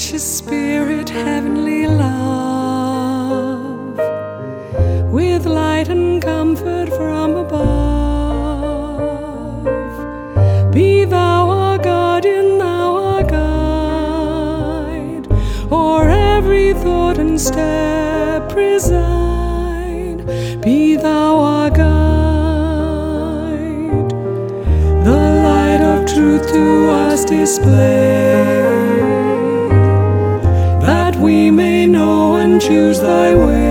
precious Spirit, heavenly love, with light and comfort from above. Be thou our guardian, thou our guide, o'er every thought and step preside. Be thou our guide, the light of truth to us display, that we may know and choose thy way.